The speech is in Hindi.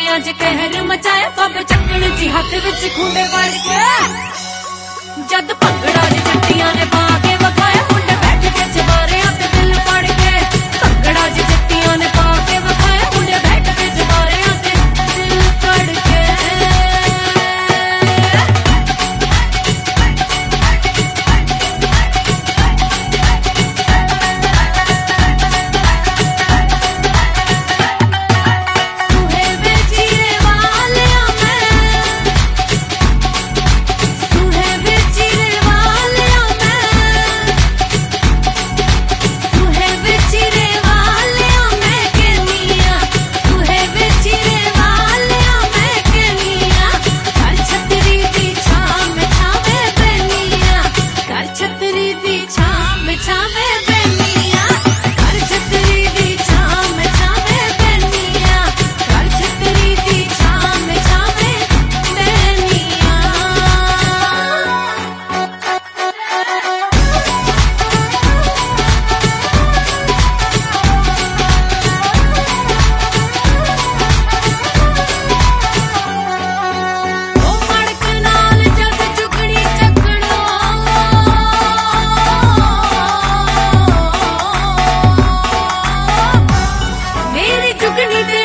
दुनिया च कहर मचाया बब चक्कण ची हथ विच खुंडे वड़ के जद भंगड़ा च जट्टियां ने पा के वखाया मुंडे बैठ के चबारे ते दिल पड़ के भंगड़ा च जट्टियां ने पा के वखाया मुंडे बैठ के चबारे ते दिल पड़ के जुगनी